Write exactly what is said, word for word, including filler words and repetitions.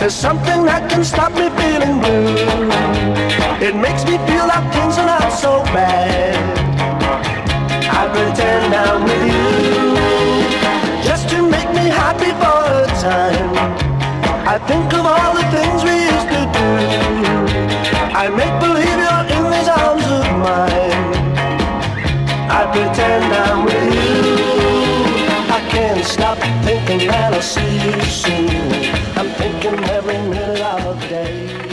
There's something that can stop me feeling blue. It makes me feel that things are not so bad. I pretend I'm with you just to make me happy for a time. I think of all the things we used to do. I make believe you're in these arms of mine. I pretend I'm with you. I can't stop thinking that I'll see you soon. I'm thinking every minute of the day.